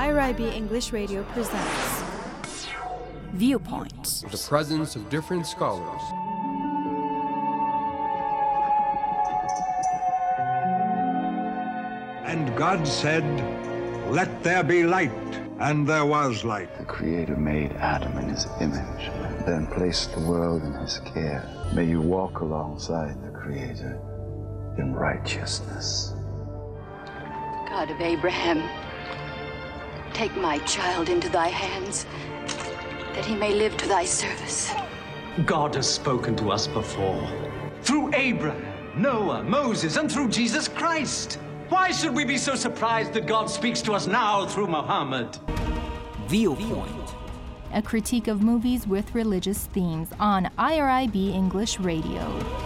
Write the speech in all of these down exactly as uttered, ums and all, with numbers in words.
I R I B English Radio presents Viewpoint. The presence of different scholars. And God said, "Let there be light," and there was light. The Creator made Adam in his image, and then placed the world in his care. May you walk alongside the Creator in righteousness. God of Abraham, take my child into thy hands, that he may live to thy service. God has spoken to us before, through Abraham, Noah, Moses, and through Jesus Christ. Why should we be so surprised that God speaks to us now through Muhammad? Viewpoint, a critique of movies with religious themes on I R I B English Radio.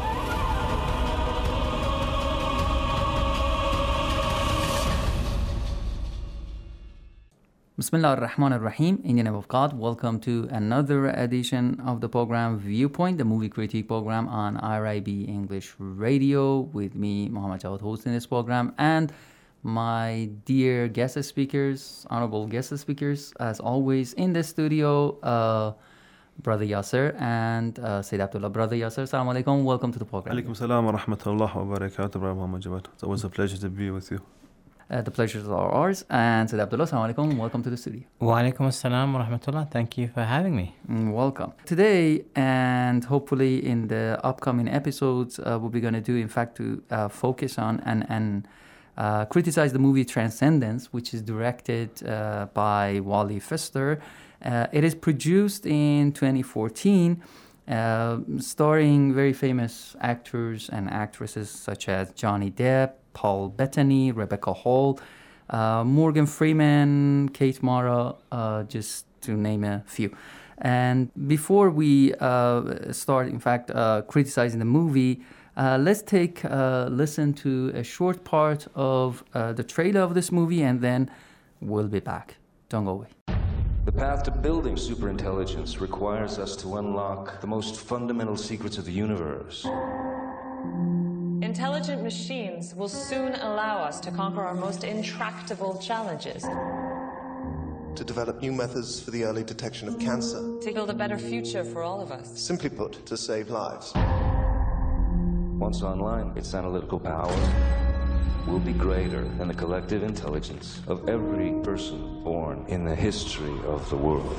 Bismillah ar-Rahman ar-Rahim. In the name of God, welcome to another edition of the program Viewpoint, the movie critique program on I R I B English Radio, with me, Muhammad Jawad, hosting this program, and my dear guest speakers, honorable guest speakers, as always, in the studio, uh, Brother Yasser and uh, Sayyid Abdullah. Brother Yasser, Assalamu alaikum, welcome to the program. Alaikum salam wa rahmatullahi wa barakatuh, Brother Muhammad Jawad. It's always a pleasure to be with you. Uh, the pleasures are ours. And Sayyid Abdullah, Assalamu alaikum, welcome to the studio. Wa alaikum assalam wa rahmatullah. Thank you for having me. Mm, welcome. Today, and hopefully in the upcoming episodes, uh, what we're going to do, in fact, to uh, focus on and, and uh, criticize the movie Transcendence, which is directed uh, by Wally Pfister. Uh, it is produced in twenty fourteen, uh, starring very famous actors and actresses such as Johnny Depp, Paul Bettany, Rebecca Hall, uh, Morgan Freeman, Kate Mara, uh, just to name a few. And before we uh, start, in fact, uh, criticizing the movie, uh, let's take a listen to a short part of uh, the trailer of this movie, and then we'll be back. Don't go away. The path to building superintelligence requires us to unlock the most fundamental secrets of the universe. Intelligent machines will soon allow us to conquer our most intractable challenges. To develop new methods for the early detection of cancer. To build a better future for all of us. Simply put, to save lives. Once online, its analytical power will be greater than the collective intelligence of every person born in the history of the world.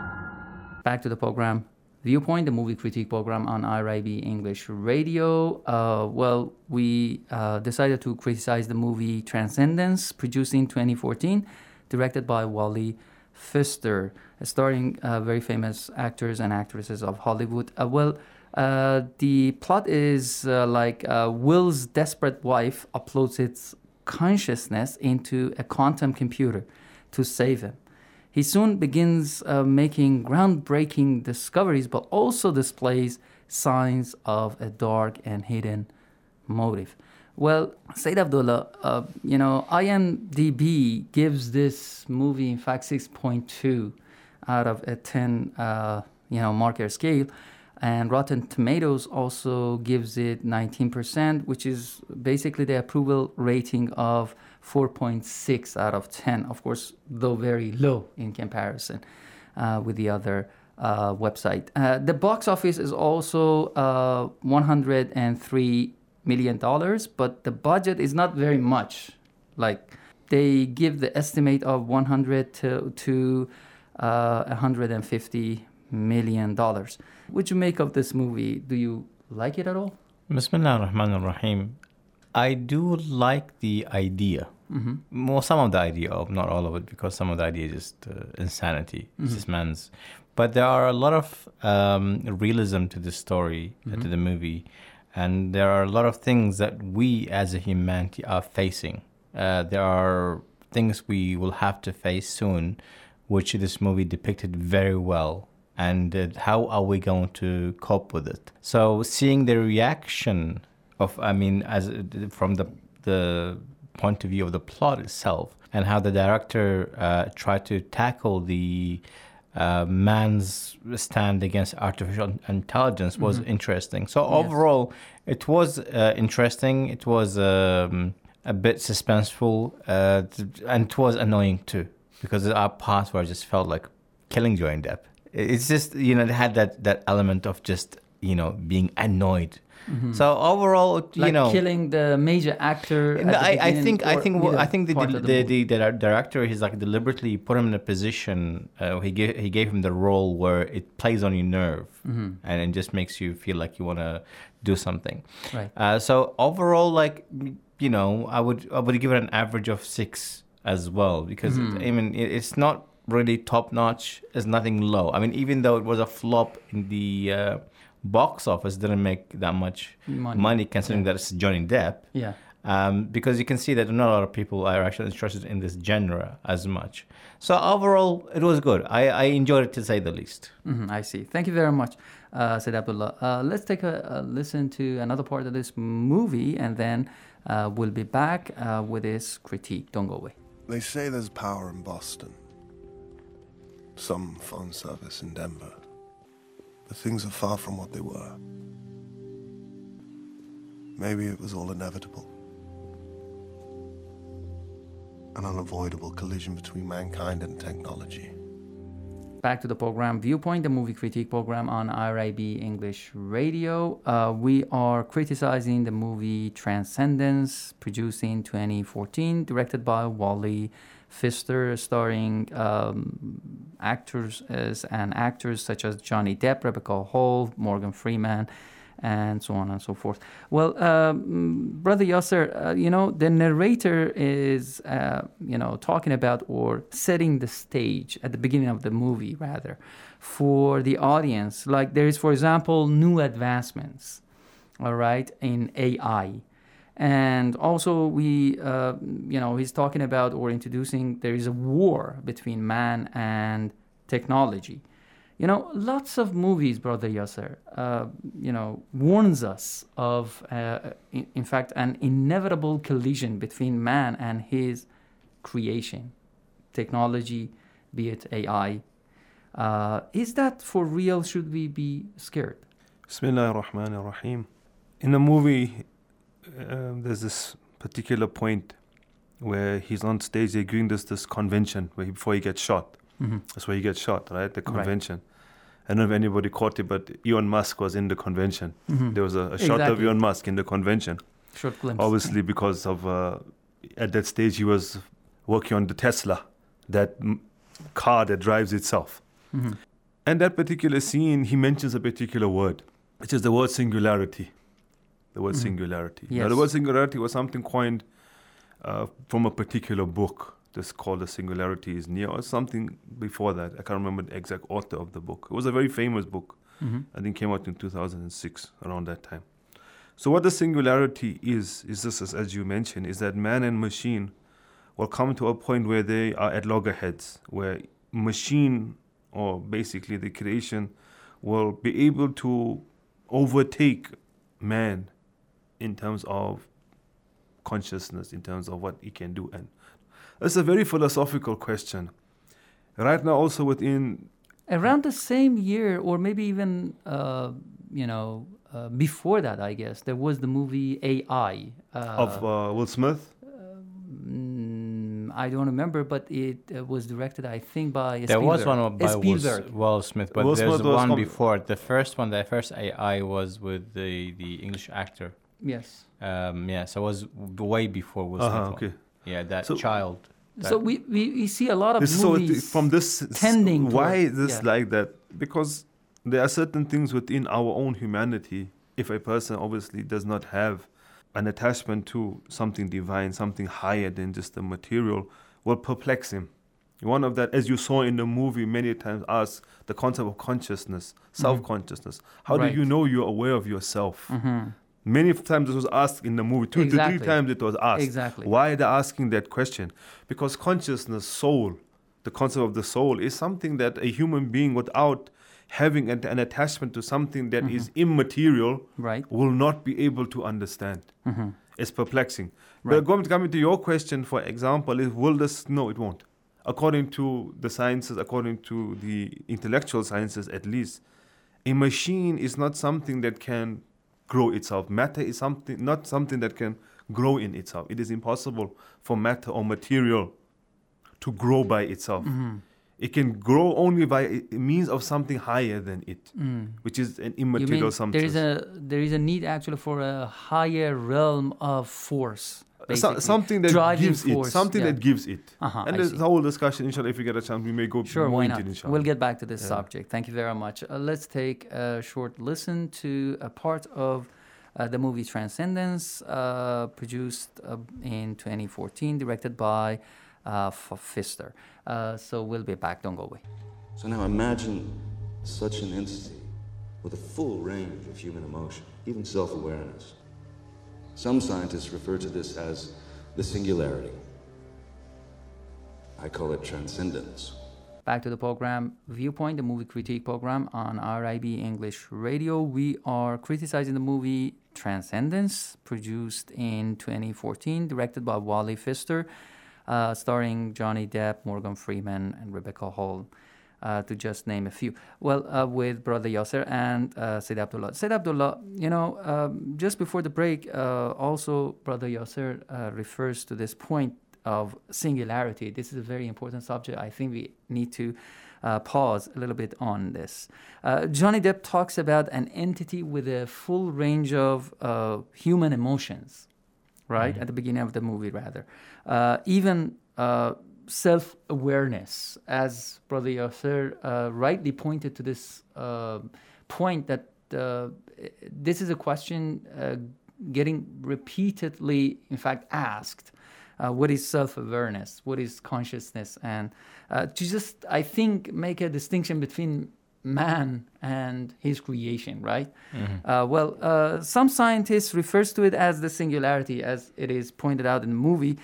Back to the program. Viewpoint, the movie critique program on I R I B English Radio. Uh, well, we uh, decided to criticize the movie Transcendence, produced in twenty fourteen, directed by Wally Pfister, starring uh, very famous actors and actresses of Hollywood. Uh, well, uh, the plot is uh, like uh, Will's desperate wife uploads its consciousness into a quantum computer to save him. He soon begins uh, making groundbreaking discoveries, but also displays signs of a dark and hidden motive. Well, Sayyid Abdullah, uh, you know, I M D B gives this movie, in fact, six point two out of a ten, uh, you know, marker scale. And Rotten Tomatoes also gives it nineteen percent, which is basically the approval rating of four point six out of ten. Of course, though very low in comparison uh, with the other uh, website. Uh, the box office is also uh, one hundred three million dollars, but the budget is not very much. Like, they give the estimate of one hundred to, to uh, one hundred fifty million dollars. What do you make of this movie? Do you like it at all? Bismillah ar-Rahman ar-Rahim. I do like the idea. Mm-hmm. Well, some of the idea, of not all of it, because some of the idea is just uh, insanity. Mm-hmm. It's just man's. But there are a lot of um, realism to the story, mm-hmm. uh, to the movie. And there are a lot of things that we as a humanity are facing. Uh, there are things we will have to face soon, which this movie depicted very well. And uh, how are we going to cope with it? So seeing the reaction of, I mean, as from the the point of view of the plot itself, and how the director uh, tried to tackle the uh, man's stand against artificial intelligence was mm-hmm. interesting. So overall, yes. it was uh, interesting. It was um, a bit suspenseful, uh, and it was annoying too. because there are parts where I just felt like killing Johnny Depp. It's just, you know, it had that, that element of just, you know, being annoyed. Mm-hmm. So overall, you like know, killing the major actor. No, at the I, I think I or think well, I think the part the, of the the, movie? the, the director, he's like deliberately put him in a position. Uh, he gave he gave him the role where it plays on your nerve, mm-hmm. and it just makes you feel like you want to do something. Right. Uh, so overall, like, you know, I would I would give it an average of six as well, because Mm-hmm. it, I mean it, it's not really top notch. It's nothing low. I mean, even though it was a flop in the uh, box office, didn't make that much Money. money, considering Yeah. that it's Johnny Depp. Yeah. Um, because you can see that not a lot of people are actually interested in this genre as much. So overall, it was good. I, I enjoyed it, to say the least. Mm-hmm, I see. Thank you very much, uh, Said Abdullah. Uh, let's take a, a listen to another part of this movie, and then uh, we'll be back uh, with his critique. Don't go away. They say there's power in Boston. Some phone service in Denver. But things are far from what they were. Maybe it was all inevitable. An unavoidable collision between mankind and technology. Back to the program Viewpoint, the movie critique program on I R I B English Radio. Uh, we are criticizing the movie Transcendence, produced in twenty fourteen, directed by Wally Pfister, starring um, actors as, and actors such as Johnny Depp, Rebecca Hall, Morgan Freeman, and so on and so forth. Well, um, Brother Yasser, uh, you know, the narrator is, uh, you know, talking about or setting the stage at the beginning of the movie, rather, for the audience. Like there is, for example, new advancements, all right, in A I. And also we, uh, you know, he's talking about or introducing there is a war between man and technology. You know, lots of movies, Brother Yasser, uh, you know, warns us of, uh, in, in fact, an inevitable collision between man and his creation, technology, be it A I. Uh, is that for real? Should we be scared? Bismillah ar-Rahman ar-Rahim. In the movie, uh, there's this particular point where he's on stage, they're doing this, this convention where he, before he gets shot. Mm-hmm. That's where he gets shot, right? The convention. Right. I don't know if anybody caught it, but Elon Musk was in the convention. Mm-hmm. There was a, a shot exactly. of Elon Musk in the convention. Short glimpse. Obviously, because of, uh, at that stage, he was working on the Tesla, that m- car that drives itself. Mm-hmm. And that particular scene, he mentions a particular word, which is the word singularity. The word mm-hmm. singularity. Yes. Now, the word singularity was something coined uh, from a particular book. This called The Singularity is Near, or something before that. I can't remember the exact author of the book. It was a very famous book. Mm-hmm. I think it came out in two thousand six, around that time. So what the singularity is, is this, as you mentioned, is that man and machine will come to a point where they are at loggerheads, where machine, or basically the creation, will be able to overtake man in terms of consciousness, in terms of what he can do. And it's a very philosophical question. Right now, also within... Around the same year, or maybe even, uh, you know, uh, before that, I guess, there was the movie A I. Uh, of uh, Will Smith? Mm, I don't remember, but it uh, was directed, I think, by There Spielberg. was one by Spielberg. Will, Will Smith, but Will there's Smith was one com- before. The first one, the first A I was with the, the English actor. Yes. Um, yeah, so it was way before Will Uh-huh, Smith. okay. Yeah, that So- child. That So we, we, we see a lot of This, movies so from this, tending why toward- is this yeah. like that? Because there are certain things within our own humanity. If a person obviously does not have an attachment to something divine, something higher than just the material, will perplex him. One of that, as you saw in the movie many times, ask the concept of consciousness, self-consciousness. How Right. do you know you're aware of yourself? Mhm. Many times it was asked in the movie, two to Exactly. three times it was asked. Exactly. Why are they asking that question? Because consciousness, soul, the concept of the soul is something that a human being without having an, an attachment to something that Mm-hmm. is immaterial Right. will not be able to understand. Mm-hmm. It's perplexing. Right. But going to come into your question, for example, is will this? No, it won't. According to the sciences, according to the intellectual sciences at least, a machine is not something that can grow itself. Matter is something not something that can grow in itself. It is impossible for matter or material to grow by itself. Mm-hmm. It can grow only by a means of something higher than it, Mm. which is an You immaterial mean substance. there is a there is a need actually for a higher realm of force, So, basically. something that Driving gives force, it, something yeah. that gives it. Uh-huh, and I there's see. a whole discussion, inshallah, if we get a chance, we may go Sure, more why into not? it, inshallah. We'll get back to this Yeah. subject. Thank you very much. Uh, let's take a short listen to a part of uh, the movie Transcendence, uh, produced uh, in twenty fourteen, directed by uh, F- Pfister. Uh, so we'll be back. Don't go away. So now imagine such an entity with a full range of human emotion, even self-awareness. Some scientists refer to this as the singularity. I call it transcendence. Back to the program Viewpoint, the movie critique program on R I B English Radio. We are criticizing the movie Transcendence, produced in twenty fourteen, directed by Wally Pfister, uh, starring Johnny Depp, Morgan Freeman, and Rebecca Hall, uh, to just name a few. Well, uh, with Brother Yasser and uh, Said Abdullah. Said Abdullah, you know, um, just before the break, uh, also Brother Yasser uh, refers to this point of singularity. This is a very important subject. I think we need to uh, pause a little bit on this. Uh, Johnny Depp talks about an entity with a full range of uh, human emotions, right? Mhm. At the beginning of the movie, rather. Uh, even uh, self-awareness, as Brother Yasser uh, rightly pointed to this uh, point that uh, this is a question uh, getting repeatedly, in fact, asked. Uh, what is self-awareness? What is consciousness? And uh, to just, I think, make a distinction between man and his creation, right? Mhm. Uh, well, uh, some scientists refers to it as the singularity, as it is pointed out in the movie.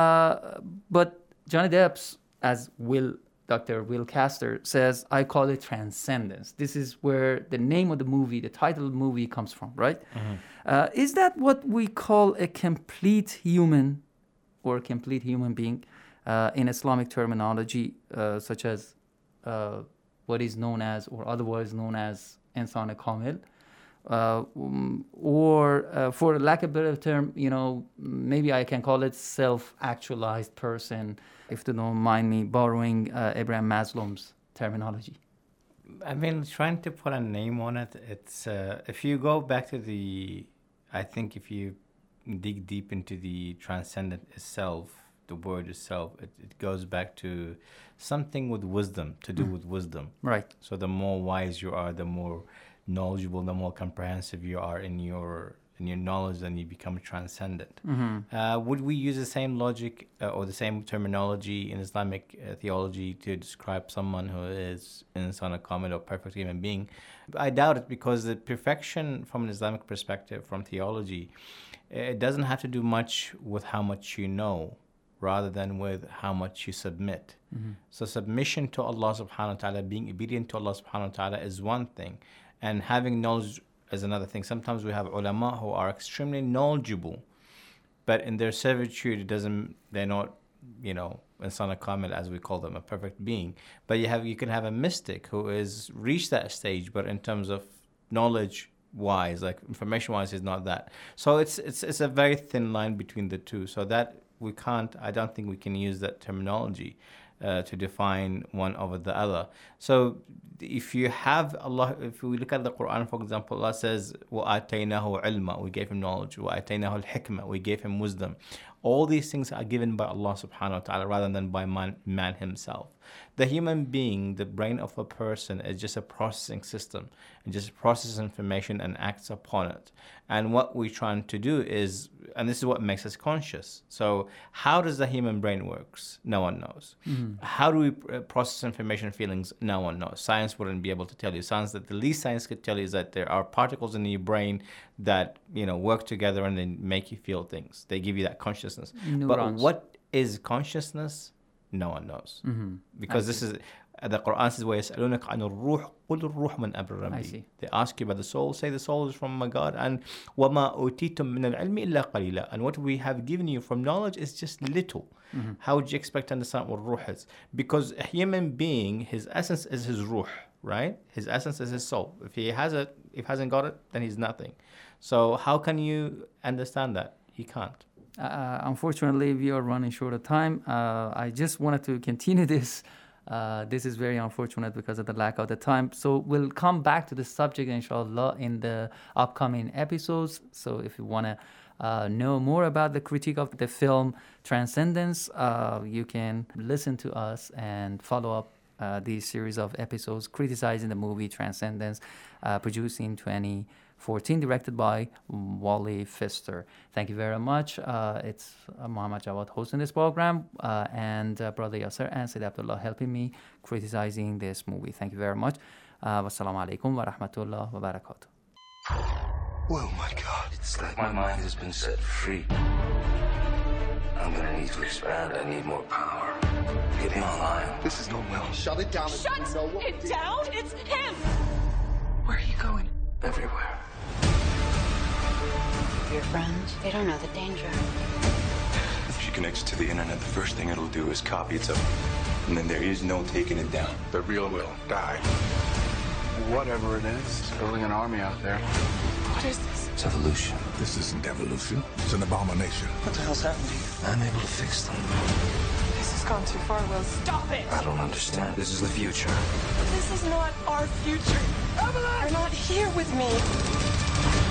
Uh, but Johnny Depp's, as Will, Doctor Will Castor says, I call it transcendence. This is where the name of the movie, the title of the movie comes from, right? Mhm. Uh, is that what we call a complete human or complete human being uh, in Islamic terminology, uh, such as uh, what is known as, or otherwise known as, insan kamil, uh, um, or uh, for lack of a better term, you know, maybe I can call it self-actualized person, if they don't mind me borrowing uh, Abraham Maslow's terminology. I mean, trying to put a name on it, it's, uh, if you go back to the, I think if you dig deep into the transcendent itself, the word itself, it, it goes back to something with wisdom, to do Mm. with wisdom. Right. So the more wise you are, the more knowledgeable, the more comprehensive you are in your in your knowledge, then you become transcendent. Mhm. Uh, would we use the same logic uh, or the same terminology in Islamic uh, theology to describe someone who is insan kamil or perfect human being? I doubt it, because the perfection from an Islamic perspective, from theology, it doesn't have to do much with how much you know, rather than with how much you submit. Mhm. So submission to Allah subhanahu wa ta'ala, being obedient to Allah subhanahu wa ta'ala is one thing, and having knowledge is another thing. Sometimes we have ulama who are extremely knowledgeable, but in their servitude, it doesn't, they're not, you know, insan kamil, as we call them, a perfect being. But you have, you can have a mystic who is reached that stage, but in terms of knowledge wise, like information wise, is not that. So it's it's it's a very thin line between the two. So that we can't, I don't think we can use that terminology uh, to define one over the other. So if you have Allah, if we look at the Quran, for example, Allah says, وَآتَيْنَاهُ عِلْمًا, we gave him knowledge. وَآتَيْنَاهُ الْحِكْمَةِ, we gave him wisdom. All these things are given by Allah subhanahu wa ta'ala rather than by man, man himself. The human being, the brain of a person, is just a processing system. It just processes information and acts upon it. And what we're trying to do is, and this is what makes us conscious. So how does the human brain works? No one knows. Mhm. How do we uh, process information and feelings? No one knows. Science wouldn't be able to tell you. Science, that the least science could tell you is that there are particles in your brain that, you know, work together and then make you feel things. They give you that consciousness. Neurons. But what is consciousness? No one knows. Mhm. Because I this see. is, uh, the Quran says, وَيَسْأَلُونَكَ عَنِ الرُّوحِ قُلِ الرُّوحُ مِنْ أَمْرِ I رَبِّي. see. They ask you about the soul, say the soul is from my God, and وَمَا أُوتِيتُم مِّنَ الْعِلْمِ إِلَّا قَلِيلًا. And what we have given you from knowledge is just little. Mhm. How would you expect to understand what ruh is? Because a human being, his essence is his ruh, right? His essence is his soul. If he has it, if he hasn't got it, then he's nothing. So how can you understand that? He can't. Uh, unfortunately, we are running short of time. Uh, I just wanted to continue this. Uh, this is very unfortunate because of the lack of the time. So we'll come back to the subject, inshallah, in the upcoming episodes. So if you want to uh, know more about the critique of the film Transcendence, uh, you can listen to us and follow up uh, these series of episodes criticizing the movie Transcendence, uh, produced in twenty fourteen, directed by Wally Pfister. Thank you very much. Uh, it's uh, Muhammad Jawad hosting this program, uh, and uh, Brother Yasser and Sayyid Abdullah helping me criticizing this movie. Thank you very much. Uh, Wassalamu alaikum wa rahmatullah wa barakatuh. Oh my God. It's like my mind has been set free. I'm gonna need to expand. I need more power. Get me online. This is no will. Shut it down. Shut it down? It's him! Where are you going? Everywhere. Your friends, they don't know the danger. If she connects to the internet, the first thing it'll do is copy itself. And then there is no taking it down. The real will die. Whatever it is, it's building an army out there. What is this? It's evolution. This isn't evolution. It's an abomination. What the hell's happening? I'm able to fix them. This has gone too far, Will. Stop it! I don't understand. This is the future. This is not our future. Evelyn! You're not here with me.